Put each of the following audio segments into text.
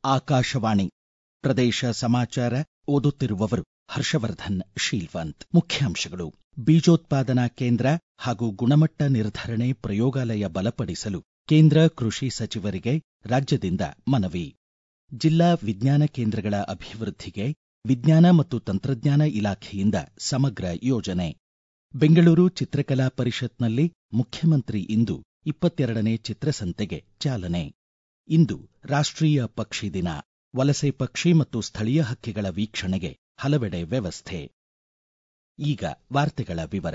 ಆಕಾಶವಾಣಿ ಪ್ರದೇಶ ಸಮಾಚಾರ ಓದುತ್ತಿರುವವರು ಹರ್ಷವರ್ಧನ್ ಶೀಲ್ವಂತ್. ಮುಖ್ಯಾಂಶಗಳು. ಬೀಜೋತ್ಪಾದನಾ ಕೇಂದ್ರ ಹಾಗೂ ಗುಣಮಟ್ಟ ನಿರ್ಧರಣೆ ಪ್ರಯೋಗಾಲಯ ಬಲಪಡಿಸಲು ಕೇಂದ್ರ ಕೃಷಿ ಸಚಿವರಿಗೆ ರಾಜ್ಯದಿಂದ ಮನವಿ. ಜಿಲ್ಲಾ ವಿಜ್ಞಾನ ಕೇಂದ್ರಗಳ ಅಭಿವೃದ್ಧಿಗೆ ವಿಜ್ಞಾನ ಮತ್ತು ತಂತ್ರಜ್ಞಾನ ಇಲಾಖೆಯಿಂದ ಸಮಗ್ರ ಯೋಜನೆ. ಬೆಂಗಳೂರು ಚಿತ್ರಕಲಾ ಪರಿಷತ್ನಲ್ಲಿ ಮುಖ್ಯಮಂತ್ರಿ ಇಂದು 22ನೇ ಚಿತ್ರಸಂತೆಗೆ ಚಾಲನೆ. ಇಂದು ರಾಷ್ಟ್ರೀಯ ಪಕ್ಷಿ ದಿನ. ವಲಸೆ ಪಕ್ಷಿ ಮತ್ತು ಸ್ಥಳೀಯ ಹಕ್ಕಿಗಳ ವೀಕ್ಷಣೆಗೆ ಹಲವೆಡೆ ವ್ಯವಸ್ಥೆ. ಈಗ ವಾರ್ತೆಗಳ ವಿವರ.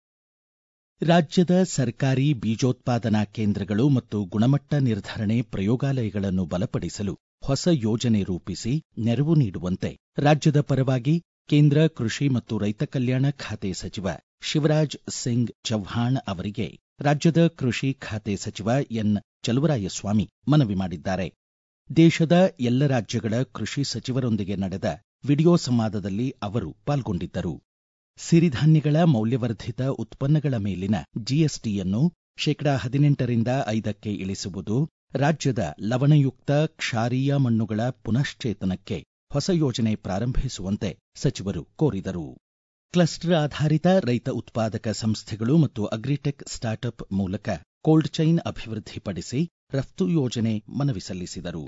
ರಾಜ್ಯದ ಸರ್ಕಾರಿ ಬೀಜೋತ್ಪಾದನಾ ಕೇಂದ್ರಗಳು ಮತ್ತು ಗುಣಮಟ್ಟ ನಿರ್ಧರಣೆ ಪ್ರಯೋಗಾಲಯಗಳನ್ನು ಬಲಪಡಿಸಲು ಹೊಸ ಯೋಜನೆ ರೂಪಿಸಿ ನೆರವು ನೀಡುವಂತೆ ರಾಜ್ಯದ ಪರವಾಗಿ ಕೇಂದ್ರ ಕೃಷಿ ಮತ್ತು ರೈತ ಕಲ್ಯಾಣ ಖಾತೆ ಸಚಿವ ಶಿವರಾಜ್ ಸಿಂಗ್ ಚೌಹಾಣ್ ಅವರಿಗೆ ರಾಜ್ಯದ ಕೃಷಿ ಖಾತೆ ಸಚಿವ ಎನ್ ಚಲುವರಾಯಸ್ವಾಮಿ ಮನವಿ ಮಾಡಿದ್ದಾರೆ. ದೇಶದ ಎಲ್ಲ ರಾಜ್ಯಗಳ ಕೃಷಿ ಸಚಿವರೊಂದಿಗೆ ನಡೆದ ವಿಡಿಯೋ ಸಂವಾದದಲ್ಲಿ ಅವರು ಪಾಲ್ಗೊಂಡಿದ್ದರು. ಸಿರಿಧಾನ್ಯಗಳ ಮೌಲ್ಯವರ್ಧಿತ ಉತ್ಪನ್ನಗಳ ಮೇಲಿನ ಜಿಎಸ್ಟಿಯನ್ನು 18% 5% ಇಳಿಸುವುದು, ರಾಜ್ಯದ ಲವಣಯುಕ್ತ ಕ್ಷಾರೀಯ ಮಣ್ಣುಗಳ ಪುನಶ್ಚೇತನಕ್ಕೆ ಹೊಸ ಯೋಜನೆ ಪ್ರಾರಂಭಿಸುವಂತೆ ಸಚಿವರು ಕೋರಿದರು. ಕ್ಲಸ್ಟರ್ ಆಧಾರಿತ ರೈತ ಉತ್ಪಾದಕ ಸಂಸ್ಥೆಗಳು ಮತ್ತು ಅಗ್ರಿಟೆಕ್ ಸ್ಟಾರ್ಟ್ಅಪ್ ಮೂಲಕ ಕೋಲ್ಡ್ ಚೈನ್ ಅಭಿವೃದ್ಧಿಪಡಿಸಿ ರಫ್ತು ಯೋಜನೆ ಮನವಿ ಸಲ್ಲಿಸಿದರು.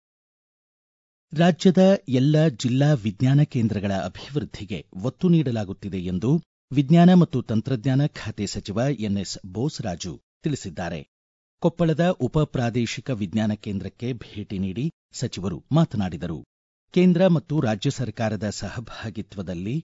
ರಾಜ್ಯದ ಎಲ್ಲ ಜಿಲ್ಲಾ ವಿಜ್ಞಾನ ಕೇಂದ್ರಗಳ ಅಭಿವೃದ್ಧಿಗೆ ಒತ್ತು ನೀಡಲಾಗುತ್ತಿದೆ ಎಂದು ವಿಜ್ಞಾನ ಮತ್ತು ತಂತ್ರಜ್ಞಾನ ಖಾತೆ ಸಚಿವ ಎನ್ಎಸ್ ಬೋಸರಾಜು ತಿಳಿಸಿದ್ದಾರೆ. ಕೊಪ್ಪಳದ ಉಪ ಪ್ರಾದೇಶಿಕ ವಿಜ್ಞಾನ ಕೇಂದ್ರಕ್ಕೆ ಭೇಟಿ ನೀಡಿ ಸಚಿವರು ಮಾತನಾಡಿದರು. ಕೇಂದ್ರ ಮತ್ತು ರಾಜ್ಯ ಸರ್ಕಾರದ ಸಹಭಾಗಿತ್ವದಲ್ಲಿ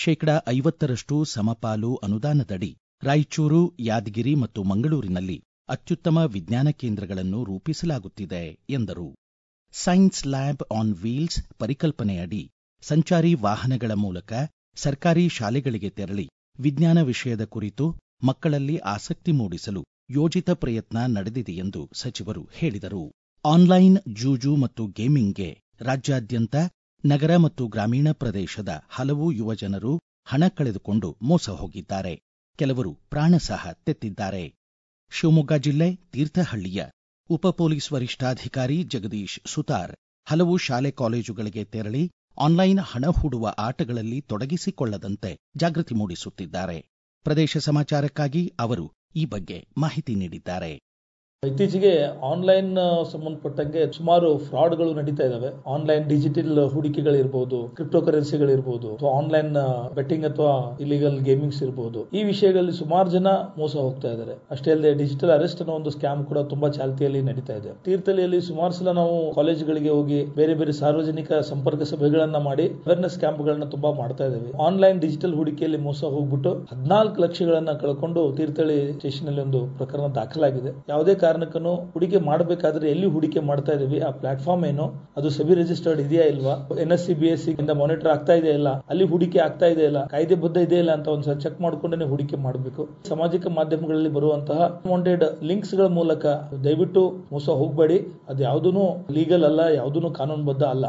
50% ಸಮಪಾಲು ಅನುದಾನದಡಿ ರಾಯಚೂರು, ಯಾದಗಿರಿ ಮತ್ತು ಮಂಗಳೂರಿನಲ್ಲಿ ಅತ್ಯುತ್ತಮ ವಿಜ್ಞಾನ ಕೇಂದ್ರಗಳನ್ನು ರೂಪಿಸಲಾಗುತ್ತಿದೆ ಎಂದರು. ಸೈನ್ಸ್ ಲ್ಯಾಬ್ ಆನ್ ವೀಲ್ಸ್ ಪರಿಕಲ್ಪನೆಯಡಿ ಸಂಚಾರಿ ವಾಹನಗಳ ಮೂಲಕ ಸರ್ಕಾರಿ ಶಾಲೆಗಳಿಗೆ ತೆರಳಿ ವಿಜ್ಞಾನ ವಿಷಯದ ಕುರಿತು ಮಕ್ಕಳಲ್ಲಿ ಆಸಕ್ತಿ ಮೂಡಿಸಲು ಯೋಜಿತ ಪ್ರಯತ್ನ ನಡೆದಿದೆ ಎಂದು ಸಚಿವರು ಹೇಳಿದರು. ಆನ್ಲೈನ್ ಜೂಜು ಮತ್ತು ಗೇಮಿಂಗ್ಗೆ ರಾಜ್ಯಾದ್ಯಂತ ನಗರ ಮತ್ತು ಗ್ರಾಮೀಣ ಪ್ರದೇಶದ ಹಲವು ಯುವಜನರು ಹಣ ಕಳೆದುಕೊಂಡು ಮೋಸ ಹೋಗಿದ್ದಾರೆ. ಕೆಲವರು ಪ್ರಾಣ ಸಹ ತೆತ್ತಿದ್ದಾರೆ. ಶಿವಮೊಗ್ಗ ಜಿಲ್ಲೆ ತೀರ್ಥಹಳ್ಳಿಯ ಉಪ ಪೊಲೀಸ್ ವರಿಷ್ಠಾಧಿಕಾರಿ ಜಗದೀಶ್ ಸುತಾರ್ ಹಲವು ಶಾಲೆ ಕಾಲೇಜುಗಳಿಗೆ ತೆರಳಿ ಆನ್ಲೈನ್ ಹಣ ಹೂಡುವ ಆಟಗಳಲ್ಲಿ ತೊಡಗಿಸಿಕೊಳ್ಳದಂತೆ ಜಾಗೃತಿ ಮೂಡಿಸುತ್ತಿದ್ದಾರೆ. ಪ್ರದೇಶ ಸಮಾಚಾರಕ್ಕಾಗಿ ಅವರು ಈ ಬಗ್ಗೆ ಮಾಹಿತಿ ನೀಡಿದ್ದಾರೆ. ಇತ್ತೀಚೆಗೆ ಆನ್ಲೈನ್ ಸಂಬಂಧಪಟ್ಟಂಗೆ ಸುಮಾರು ಫ್ರಾಡ್ಗಳು ನಡೀತಾ ಇದಾವೆ. ಆನ್ಲೈನ್ ಡಿಜಿಟಲ್ ಹೂಡಿಕೆಗಳಿರ್ಬೋದು, ಕ್ರಿಪ್ಟೋ ಕರೆನ್ಸಿಗಳಿರ್ಬೋದು, ಆನ್ಲೈನ್ ಬೆಟ್ಟಿಂಗ್ ಅಥವಾ ಇಲಿಗಲ್ ಗೇಮಿಂಗ್ಸ್ ಇರ್ಬೋದು. ಈ ವಿಷಯಗಳಲ್ಲಿ ಸುಮಾರು ಜನ ಮೋಸ ಹೋಗ್ತಾ ಇದ್ದಾರೆ. ಅಷ್ಟೇ ಅಲ್ಲದೆ ಡಿಜಿಟಲ್ ಅರೆಸ್ಟ್ ಅನ್ನೋ ಒಂದು ಸ್ಕ್ಯಾಮ್ ಕೂಡ ತುಂಬಾ ಚಾಲ್ತಿಯಲ್ಲಿ ನಡೀತಾ ಇದೆ. ತೀರ್ಥಹಳ್ಳಿಯಲ್ಲಿ ಸುಮಾರು ಸಲ ನಾವು ಕಾಲೇಜುಗಳಿಗೆ ಹೋಗಿ ಬೇರೆ ಬೇರೆ ಸಾರ್ವಜನಿಕ ಸಂಪರ್ಕ ಸಭೆಗಳನ್ನ ಮಾಡಿ ಅವೇರ್ನೆಸ್ ಕ್ಯಾಂಪ್ಗಳನ್ನ ತುಂಬಾ ಮಾಡ್ತಾ ಇದ್ದೇವೆ. ಆನ್ಲೈನ್ ಡಿಜಿಟಲ್ ಹೂಡಿಕೆಯಲ್ಲಿ ಮೋಸ ಹೋಗ್ಬಿಟ್ಟು 14 ಲಕ್ಷಗಳನ್ನ ಕಳ್ಕೊಂಡು ತೀರ್ಥಹಳ್ಳಿ ಸ್ಟೇಷನ್ ಅಲ್ಲಿ ಒಂದು ಪ್ರಕರಣ ದಾಖಲಾಗಿದೆ. ಯಾವುದೇ ಕಾರಣಕ್ಕೂ ಹೂಡಿಕೆ ಮಾಡಬೇಕಾದ್ರೆ ಎಲ್ಲಿ ಹೂಡಿಕೆ ಮಾಡ್ತಾ ಇದೀವಿ, ಆ ಪ್ಲಾಟ್ಫಾರ್ಮ್ ಏನು, ಅದು ಸೆಬಿ ರಿಜಿಸ್ಟರ್ಡ್ ಇದೆಯಾ ಇಲ್ವಾ, NSE BSE ಇಂದ ಮಾನಿಟರ್ ಆಗ್ತಾ ಇದೆಯಾ ಇಲ್ಲ, ಅಲ್ಲಿ ಹೂಡಿಕೆ ಆಗ್ತಾ ಇದೆಯಾ ಇಲ್ಲ, ಕಾಯ್ದೆಬದ್ಧ ಇದೆಯಾ ಇಲ್ಲ ಅಂತ ಒಂದ್ಸಲ ಚೆಕ್ ಮಾಡ್ಕೊಂಡೇ ಹೂಡಿಕೆ ಮಾಡಬೇಕು. ಸಾಮಾಜಿಕ ಮಾಧ್ಯಮಗಳಲ್ಲಿ ಬರುವಂತಹ ಅನ್ವಾಂಟೆಡ್ ಲಿಂಕ್ಸ್ ಗಳ ಮೂಲಕ ದಯವಿಟ್ಟು ಮೋಸ ಹೋಗಬೇಡಿ. ಅದು ಯಾವುದೂ ಲೀಗಲ್ ಅಲ್ಲ, ಯಾವುದೂ ಕಾನೂನುಬದ್ಧ ಅಲ್ಲ.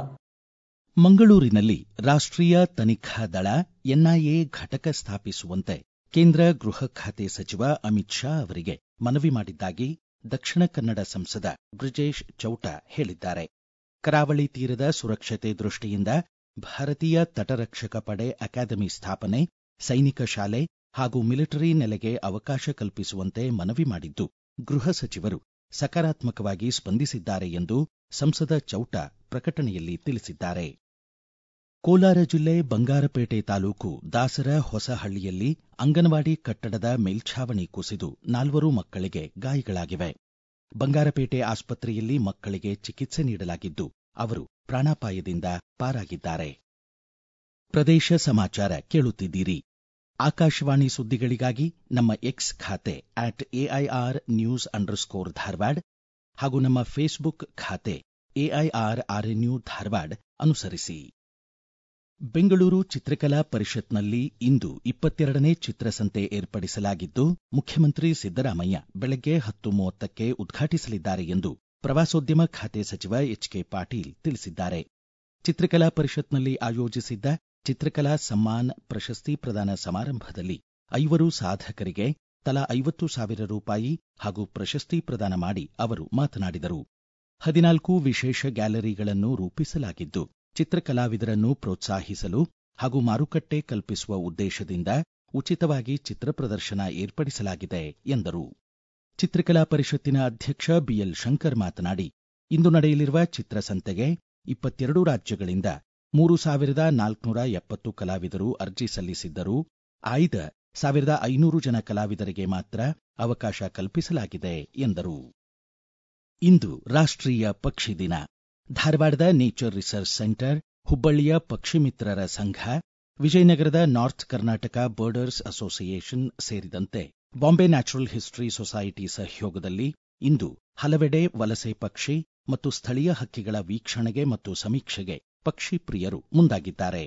ಮಂಗಳೂರಿನಲ್ಲಿ ರಾಷ್ಟ್ರೀಯ ತನಿಖಾ ದಳ NIA ಘಟಕ ಸ್ಥಾಪಿಸುವಂತೆ ಕೇಂದ್ರ ಗೃಹ ಖಾತೆ ಸಚಿವ ಅಮಿತ್ ಶಾ ಅವರಿಗೆ ಮನವಿ ಮಾಡಿದ್ದಾಗಿ ದಕ್ಷಿಣ ಕನ್ನಡ ಸಂಸದ ಬ್ರಿಜೇಶ್ ಚೌಟ ಹೇಳಿದ್ದಾರೆ. ಕರಾವಳಿ ತೀರದ ಸುರಕ್ಷತೆ ದೃಷ್ಟಿಯಿಂದ ಭಾರತೀಯ ತಟರಕ್ಷಕ ಪಡೆ ಅಕಾಡೆಮಿ ಸ್ಥಾಪನೆ, ಸೈನಿಕ ಶಾಲೆ ಹಾಗೂ ಮಿಲಿಟರಿ ನೆಲೆಗೆ ಅವಕಾಶ ಕಲ್ಪಿಸುವಂತೆ ಮನವಿ ಮಾಡಿದ್ದು ಗೃಹ ಸಚಿವರು ಸಕಾರಾತ್ಮಕವಾಗಿ ಸ್ಪಂದಿಸಿದ್ದಾರೆ ಎಂದು ಸಂಸದ ಚೌಟ ಪ್ರಕಟಣೆಯಲ್ಲಿ ತಿಳಿಸಿದ್ದಾರೆ. ಕೋಲಾರ ಜಿಲ್ಲೆ ಬಂಗಾರಪೇಟೆ ತಾಲೂಕು ದಾಸರ ಹೊಸಹಳ್ಳಿಯಲ್ಲಿ ಅಂಗನವಾಡಿ ಕಟ್ಟಡದ ಮೇಲ್ಛಾವಣಿ ಕುಸಿದು 4 ಮಕ್ಕಳಿಗೆ ಗಾಯಗಳಾಗಿವೆ. ಬಂಗಾರಪೇಟೆ ಆಸ್ಪತ್ರೆಯಲ್ಲಿ ಮಕ್ಕಳಿಗೆ ಚಿಕಿತ್ಸೆ ನೀಡಲಾಗಿದ್ದು ಅವರು ಪ್ರಾಣಾಪಾಯದಿಂದ ಪಾರಾಗಿದ್ದಾರೆ. ಪ್ರದೇಶ ಸಮಾಚಾರ ಕೇಳುತ್ತಿದ್ದೀರಿ. ಆಕಾಶವಾಣಿ ಸುದ್ದಿಗಳಿಗಾಗಿ ನಮ್ಮ ಎಕ್ಸ್ ಖಾತೆ @AIRnews_ಧಾರವಾಡ ಹಾಗೂ ನಮ್ಮ ಫೇಸ್ಬುಕ್ ಖಾತೆ AIRRNU ಧಾರವಾಡ ಅನುಸರಿಸಿ. ಬೆಂಗಳೂರು ಚಿತ್ರಕಲಾ ಪರಿಷತ್ನಲ್ಲಿ ಇಂದು 22ನೇ ಚಿತ್ರಸಂತೆ ಏರ್ಪಡಿಸಲಾಗಿದ್ದು ಮುಖ್ಯಮಂತ್ರಿ ಸಿದ್ದರಾಮಯ್ಯ ಬೆಳಗ್ಗೆ 10:30ಕ್ಕೆ ಉದ್ಘಾಟಿಸಲಿದ್ದಾರೆ ಎಂದು ಪ್ರವಾಸೋದ್ಯಮ ಖಾತೆ ಸಚಿವ ಎಚ್.ಕೆ. ಪಾಟೀಲ್ ತಿಳಿಸಿದ್ದಾರೆ. ಚಿತ್ರಕಲಾ ಪರಿಷತ್ನಲ್ಲಿ ಆಯೋಜಿಸಿದ್ದ ಚಿತ್ರಕಲಾ ಸಮ್ಮಾನ್ ಪ್ರಶಸ್ತಿ ಪ್ರದಾನ ಸಮಾರಂಭದಲ್ಲಿ 5 ಸಾಧಕರಿಗೆ ತಲಾ 50,000 ರೂಪಾಯಿ ಹಾಗೂ ಪ್ರಶಸ್ತಿ ಪ್ರದಾನ ಮಾಡಿ ಅವರು ಮಾತನಾಡಿದರು. 14 ವಿಶೇಷ ಗ್ಯಾಲರಿಗಳನ್ನು ರೂಪಿಸಲಾಗಿದ್ದು ಚಿತ್ರಕಲಾವಿದರನ್ನು ಪ್ರೋತ್ಸಾಹಿಸಲು ಹಾಗೂ ಮಾರುಕಟ್ಟೆ ಕಲ್ಪಿಸುವ ಉದ್ದೇಶದಿಂದ ಉಚಿತವಾಗಿ ಚಿತ್ರ ಪ್ರದರ್ಶನ ಏರ್ಪಡಿಸಲಾಗಿದೆ ಎಂದರು. ಚಿತ್ರಕಲಾ ಪರಿಷತ್ತಿನ ಅಧ್ಯಕ್ಷ ಬಿಎಲ್ ಶಂಕರ್ ಮಾತನಾಡಿ, ಇಂದು ನಡೆಯಲಿರುವ ಚಿತ್ರಸಂತೆಗೆ 22 ರಾಜ್ಯಗಳಿಂದ 3,470 ಕಲಾವಿದರು ಅರ್ಜಿ ಸಲ್ಲಿಸಿದ್ದರೂ ಆಯ್ದ 1,500 ಜನ ಕಲಾವಿದರಿಗೆ ಮಾತ್ರ ಅವಕಾಶ ಕಲ್ಪಿಸಲಾಗಿದೆ ಎಂದರು. ಇಂದು ರಾಷ್ಟ್ರೀಯ ಪಕ್ಷಿ ದಿನ. ಧಾರವಾಡದ ನೇಚರ್ ರಿಸರ್ಚ್ ಸೆಂಟರ್, ಹುಬ್ಬಳ್ಳಿಯ ಪಕ್ಷಿ ಮಿತ್ರರ ಸಂಘ, ವಿಜಯನಗರದ ನಾರ್ತ್ ಕರ್ನಾಟಕ ಬರ್ಡರ್ಸ್ ಅಸೋಸಿಯೇಷನ್ ಸೇರಿದಂತೆ ಬಾಂಬೆ ನ್ಯಾಚುರಲ್ ಹಿಸ್ಟರಿ ಸೊಸೈಟಿ ಸಹಯೋಗದಲ್ಲಿ ಇಂದು ಹಲವೆಡೆ ವಲಸೆ ಪಕ್ಷಿ ಮತ್ತು ಸ್ಥಳೀಯ ಹಕ್ಕಿಗಳ ವೀಕ್ಷಣೆಗೆ ಮತ್ತು ಸಮೀಕ್ಷೆಗೆ ಪಕ್ಷಿ ಪ್ರಿಯರು ಮುಂದಾಗಿದ್ದಾರೆ.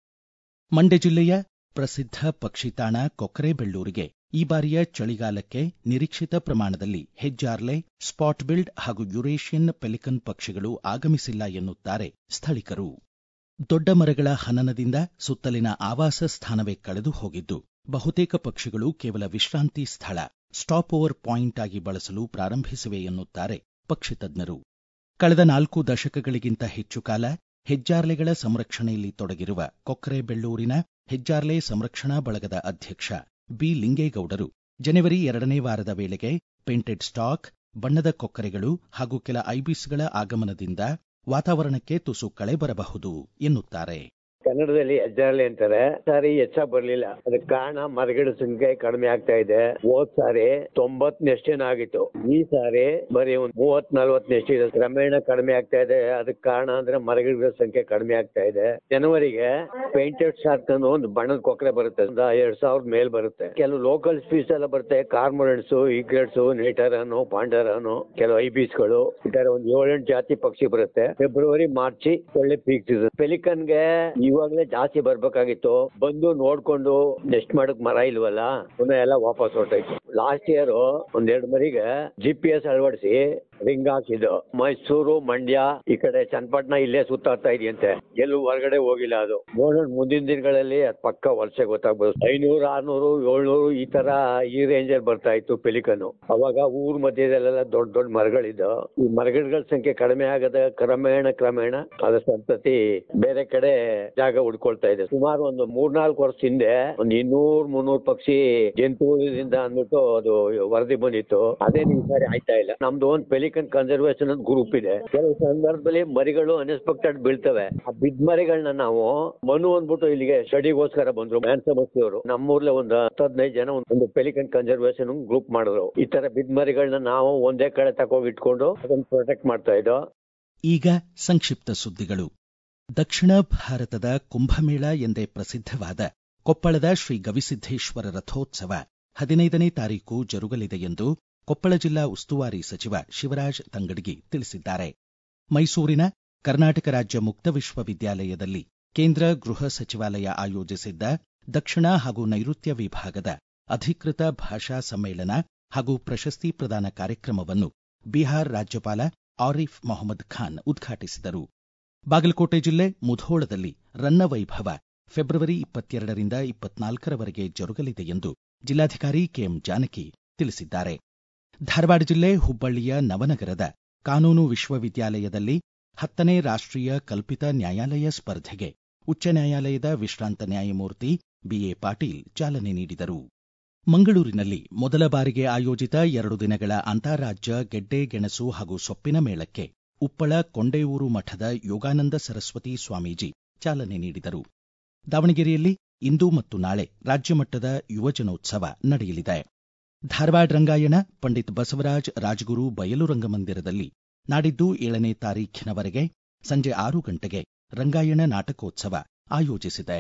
ಮಂಡ್ಯ ಜಿಲ್ಲೆಯ ಪ್ರಸಿದ್ಧ ಪಕ್ಷಿ ತಾಣ ಕೊಕ್ಕರೆಬೆಳ್ಳೂರಿಗೆ ಈ ಬಾರಿಯ ಚಳಿಗಾಲಕ್ಕೆ ನಿರೀಕ್ಷಿತ ಪ್ರಮಾಣದಲ್ಲಿ ಹೆಜ್ಜಾರ್ಲೆ, ಸ್ಪಾಟ್ ಬಿಲ್ಡ್ ಹಾಗೂ ಯುರೇಷಿಯನ್ ಪೆಲಿಕನ್ ಪಕ್ಷಿಗಳು ಆಗಮಿಸಿಲ್ಲ ಎನ್ನುತ್ತಾರೆ ಸ್ಥಳೀಕರು. ದೊಡ್ಡ ಮರಗಳ ಹನನದಿಂದ ಸುತ್ತಲಿನ ಆವಾಸ ಸ್ಥಾನವೇ ಕಳೆದು ಹೋಗಿದ್ದು ಬಹುತೇಕ ಪಕ್ಷಿಗಳು ಕೇವಲ ವಿಶ್ರಾಂತಿ ಸ್ಥಳ, ಸ್ಟಾಪ್ ಓವರ್ ಪಾಯಿಂಟ್ ಆಗಿ ಬಳಸಲು ಪ್ರಾರಂಭಿಸಿವೆ ಎನ್ನುತ್ತಾರೆ ಪಕ್ಷಿ ತಜ್ಞರು. ಕಳೆದ 4 ದಶಕಗಳಿಗಿಂತ ಹೆಚ್ಚು ಕಾಲ ಹೆಜ್ಜಾರ್ಲೆಗಳ ಸಂರಕ್ಷಣೆಯಲ್ಲಿ ತೊಡಗಿರುವ ಕೊಕ್ಕರೆಬೆಳ್ಳೂರಿನ ಹೆಜ್ಜಾರ್ಲೆ ಸಂರಕ್ಷಣಾ ಬಳಗದ ಅಧ್ಯಕ್ಷ ಬಿ ಲಿಂಗೇಗೌಡರು ಜನವರಿ 2ನೇ ವಾರದ ವೇಳೆಗೆ ಪೇಂಟೆಡ್ ಸ್ಟಾಕ್, ಬಣ್ಣದ ಕೊಕ್ಕರೆಗಳು ಹಾಗೂ ಕೆಲ ಐಬಿಸ್ಗಳ ಆಗಮನದಿಂದ ವಾತಾವರಣಕ್ಕೆ ತುಸು ಕಳೆ ಬರಬಹುದು ಎನ್ನುತ್ತಾರೆ. ಕನ್ನಡದಲ್ಲಿ ಹೆಜ್ಜಾರ್ಲೆ ಅಂತಾರೆ. ಸಾರಿ ಹೆಚ್ಚಾಗಿ ಬರ್ಲಿಲ್ಲ. ಅದಕ್ಕೆ ಕಾರಣ ಮರಗಿಡ ಸಂಖ್ಯೆ ಕಡಿಮೆ ಆಗ್ತಾ ಇದೆ. ಹೋದ್ ಸಾರಿ 90 ನೆಷ್ಟೇನಾಗಿತ್ತು. ಈ ಸಾರಿ ಬರೀ 30-40 ನೆಸ್ಟ್ ಇದೆ. ಕ್ರಮೇಣ ಕಡಿಮೆ ಆಗ್ತಾ ಇದೆ. ಅದಕ್ಕೆ ಕಾರಣ ಅಂದ್ರೆ ಮರಗಿಡ ಸಂಖ್ಯೆ ಕಡಿಮೆ ಆಗ್ತಾ ಇದೆ. ಜನವರಿಗೆ ಪೇಂಟೆಡ್ ಶಾರ್ಕ್ ಅನ್ನೋ ಒಂದು ಬಣ್ಣದ ಕೊಕ್ಕರೆ ಬರುತ್ತೆ. 2,000 ಮೇಲ್ ಬರುತ್ತೆ. ಕೆಲವು ಲೋಕಲ್ ಸ್ಪೀಸ್ ಎಲ್ಲ ಬರುತ್ತೆ. ಕಾರ್ಮೊರೆಂಟ್ಸ್, ಈಗ್ರೆಟ್ಸ್, ನೇಟರನು, ಪಾಂಡರನು, ಕೆಲವು ಐಬೀಸ್ಗಳು, ಈ ತರ ಒಂದು 7-8 ಜಾತಿ ಪಕ್ಷಿ ಬರುತ್ತೆ. ಫೆಬ್ರವರಿ, ಮಾರ್ಚ್ ಒಳ್ಳೆ ಪೀಕ್ ಸೀಸನ್. ಪೆಲಿಕನ್ಗೆ ಇವಾಗಲೇ ಜಾಸ್ತಿ ಬರ್ಬೇಕಾಗಿತ್ತು. ಬಂದು ನೋಡ್ಕೊಂಡು ನೆಕ್ಸ್ಟ್ ಮಾಡಕ್ ಮರ ಇಲ್ವಲ್ಲ, ಪುನಃ ಎಲ್ಲ ವಾಪಸ್ ಹೊರಟಾಯ್ತು. ಲಾಸ್ಟ್ ಇಯರ್ 1-2 ಮರಿಗೆ GPS ಅಳವಡಿಸಿ ರಿಂಗ್ ಹಾಕಿದ್ದು. ಮೈಸೂರು, ಮಂಡ್ಯ, ಈ ಕಡೆ ಚನ್ನಪಟ್ಟಣ ಇಲ್ಲೇ ಸುತ್ತಾಡ್ತಾ ಇದೆಯಂತೆ. ಎಲ್ಲೂ ಹೊರಗಡೆ ಹೋಗಿಲ್ಲ. ಅದು ನೋಡೋಣ ಮುಂದಿನ ದಿನಗಳಲ್ಲಿ ಅದ್ ಪಕ್ಕ ವರ್ಷ ಗೊತ್ತಾಗ್ಬೋದು. 500, 600, 700 ಈ ತರ ಈ ರೇಂಜ್ ಅಲ್ಲಿ ಬರ್ತಾ ಇತ್ತು ಪೆಲಿಕನ್. ಅವಾಗ ಊರ್ ಮಧ್ಯದಲ್ಲೆಲ್ಲ ದೊಡ್ಡ ದೊಡ್ಡ ಮರಗಳಿದ್ದು. ಈ ಮರಗಿಡಗಳ ಸಂಖ್ಯೆ ಕಡಿಮೆ ಆಗದ ಕ್ರಮೇಣ ಅದ್ರ ಸಂತತಿ ಬೇರೆ ಕಡೆ ಜಾಗ ಹುಡ್ಕೊಳ್ತಾ ಇದೆ. ಸುಮಾರು ಒಂದು 3-4 ವರ್ಷ ಹಿಂದೆ ಒಂದು 200-300 ಪಕ್ಷಿ ಜಂತುಗಳಿಂದ ಅಂದ್ಬಿಟ್ಟು ಅದು ವರದಿ ಬಂದಿತ್ತು. ಅದೇನು ಈ ಸಾರಿ ಆಯ್ತಾ ಇಲ್ಲ. ನಮ್ದು ಒಂದು ಪೆಲಿಕನ್ ಕನ್ಸರ್ವೇಷನ್ ಅಂತ ಗ್ರೂಪ್ ಇದೆ. ಕೆಲವು ಸಂದರ್ಭದಲ್ಲಿ ಮರಿಗಳು ಅನ್ಎಕ್ಸ್ಪೆಕ್ಟೆಡ್ ಬೀಳ್ತವೆ. ಆ ಬಿದ್ದ ಮರಿಗಳನ್ನ ನಾವು ಮನು ಅಂದ್ಬಿಟ್ಟು ಇಲ್ಲಿಗೆ ಸ್ಟಡಿಗೋಸ್ಕರ ಬಂದ್ರು ಅವರು. ನಮ್ಮೂರ್ಲೆ ಒಂದು 10-15 ಜನ ಒಂದು ಪೆಲಿಕನ್ ಕನ್ಸರ್ವೇಷನ್ ಗ್ರೂಪ್ ಮಾಡಿದ್ರು. ಈ ತರ ಬಿದ್ದ ಮರಿಗಳನ್ನ ನಾವು ಒಂದೇ ಕಡೆ ತಗೊಂಡು ಇಟ್ಕೊಂಡು ಅದನ್ನ ಪ್ರೊಟೆಕ್ಟ್ ಮಾಡ್ತಾ ಇದ್ದೋ. ಈಗ ಸಂಕ್ಷಿಪ್ತ ಸುದ್ದಿಗಳು. ದಕ್ಷಿಣ ಭಾರತದ ಕುಂಭಮೇಳ ಎಂದೇ ಪ್ರಸಿದ್ಧವಾದ ಕೊಪ್ಪಳದ ಶ್ರೀ ಗವಿಸಿದ್ದೇಶ್ವರ ರಥೋತ್ಸವ 15ನೇ ತಾರೀಕು ಜರುಗಲಿದೆ ಎಂದು ಕೊಪ್ಪಳ ಜಿಲ್ಲಾ ಉಸ್ತುವಾರಿ ಸಚಿವ ಶಿವರಾಜ್ ತಂಗಡಗಿ ತಿಳಿಸಿದ್ದಾರೆ. ಮೈಸೂರಿನ ಕರ್ನಾಟಕ ರಾಜ್ಯ ಮುಕ್ತ ವಿಶ್ವವಿದ್ಯಾಲಯದಲ್ಲಿ ಕೇಂದ್ರ ಗೃಹ ಸಚಿವಾಲಯ ಆಯೋಜಿಸಿದ್ದ ದಕ್ಷಿಣ ಹಾಗೂ ನೈಋತ್ಯ ವಿಭಾಗದ ಅಧಿಕೃತ ಭಾಷಾ ಸಮ್ಮೇಳನ ಹಾಗೂ ಪ್ರಶಸ್ತಿ ಪ್ರದಾನ ಕಾರ್ಯಕ್ರಮವನ್ನು ಬಿಹಾರ ರಾಜ್ಯಪಾಲ ಆರಿಫ್ ಮೊಹಮ್ಮದ್ ಖಾನ್ ಉದ್ಘಾಟಿಸಿದರು. ಬಾಗಲಕೋಟೆ ಜಿಲ್ಲೆ ಮುಧೋಳದಲ್ಲಿ ರನ್ನ ವೈಭವ ಫೆಬ್ರವರಿ 22ರಿಂದ 24ರವರೆಗೆ ಜರುಗಲಿದೆ ಎಂದು ಜಿಲ್ಲಾಧಿಕಾರಿ ಕೆಎಂ ಜಾನಕಿ ತಿಳಿಸಿದ್ದಾರೆ. ಧಾರವಾಡ ಜಿಲ್ಲೆ ಹುಬ್ಬಳ್ಳಿಯ ನವನಗರದ ಕಾನೂನು ವಿಶ್ವವಿದ್ಯಾಲಯದಲ್ಲಿ 10ನೇ ರಾಷ್ಟ್ರೀಯ ಕಲ್ಪಿತ ನ್ಯಾಯಾಲಯ ಸ್ಪರ್ಧೆಗೆ ಉಚ್ಚ ನ್ಯಾಯಾಲಯದ ವಿಶ್ರಾಂತ ನ್ಯಾಯಮೂರ್ತಿ ಬಿಎ ಪಾಟೀಲ್ ಚಾಲನೆ ನೀಡಿದರು. ಮಂಗಳೂರಿನಲ್ಲಿ ಮೊದಲ ಬಾರಿಗೆ ಆಯೋಜಿತ 2 ದಿನಗಳ ಅಂತಾರಾಜ್ಯ ಗೆಡ್ಡೆ ಗೆಣಸು ಹಾಗೂ ಸೊಪ್ಪಿನ ಮೇಳಕ್ಕೆ ಉಪ್ಪಳ ಕೊಂಡೇಯೂರು ಮಠದ ಯೋಗಾನಂದ ಸರಸ್ವತಿ ಸ್ವಾಮೀಜಿ ಚಾಲನೆ ನೀಡಿದರು. ದಾವಣಗೆರೆಯಲ್ಲಿ ಇಂದು ಮತ್ತು ನಾಳೆ ರಾಜ್ಯಮಟ್ಟದ ಯುವಜನೋತ್ಸವ ನಡೆಯಲಿದೆ. ಧಾರವಾಡ ರಂಗಾಯಣ ಪಂಡಿತ್ ಬಸವರಾಜ ರಾಜಗುರು ಬಯಲು ರಂಗಮಂದಿರದಲ್ಲಿ ನಾಡಿದ್ದು 7ನೇ ತಾರೀಖಿನವರೆಗೆ ಸಂಜೆ 6 ಗಂಟೆಗೆ ರಂಗಾಯಣ ನಾಟಕೋತ್ಸವ ಆಯೋಜಿಸಿದೆ.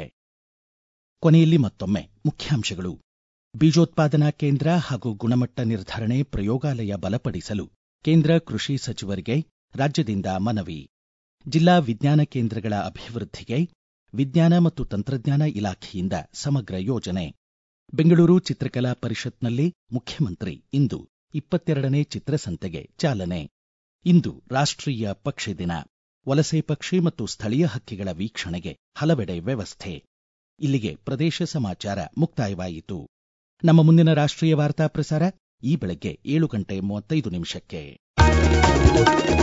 ಕೊನೆಯಲ್ಲಿ ಮತ್ತೊಮ್ಮೆ ಮುಖ್ಯಾಂಶಗಳು. ಬೀಜೋತ್ಪಾದನಾ ಕೇಂದ್ರ ಹಾಗೂ ಗುಣಮಟ್ಟ ನಿರ್ಧರಣೆ ಪ್ರಯೋಗಾಲಯ ಬಲಪಡಿಸಲು ಕೇಂದ್ರ ಕೃಷಿ ಸಚಿವರಿಗೆ ರಾಜ್ಯದಿಂದ ಮನವಿ. ಜಿಲ್ಲಾ ವಿಜ್ಞಾನ ಕೇಂದ್ರಗಳ ಅಭಿವೃದ್ಧಿಗೆ ವಿಜ್ಞಾನ ಮತ್ತು ತಂತ್ರಜ್ಞಾನ ಇಲಾಖೆಯಿಂದ ಸಮಗ್ರ ಯೋಜನೆ. ಬೆಂಗಳೂರು ಚಿತ್ರಕಲಾ ಪರಿಷತ್ನಲ್ಲಿ ಮುಖ್ಯಮಂತ್ರಿ ಇಂದು 22ನೇ ಚಿತ್ರಸಂತೆಗೆ ಚಾಲನೆ. ಇಂದು ರಾಷ್ಟ್ರೀಯ ಪಕ್ಷಿ ದಿನ. ವಲಸೆ ಪಕ್ಷಿ ಮತ್ತು ಸ್ಥಳೀಯ ಹಕ್ಕಿಗಳ ವೀಕ್ಷಣೆಗೆ ಹಲವೆಡೆ ವ್ಯವಸ್ಥೆ. ಇಲ್ಲಿಗೆ ಪ್ರದೇಶ ಸಮಾಚಾರ ಮುಕ್ತಾಯವಾಯಿತು. ನಮ್ಮ ಮುಂದಿನ ರಾಷ್ಟ್ರೀಯ ವಾರ್ತಾ ಪ್ರಸಾರ ಈ ಬೆಳಗ್ಗೆ 7:35 ನಿಮಿಷಕ್ಕೆ.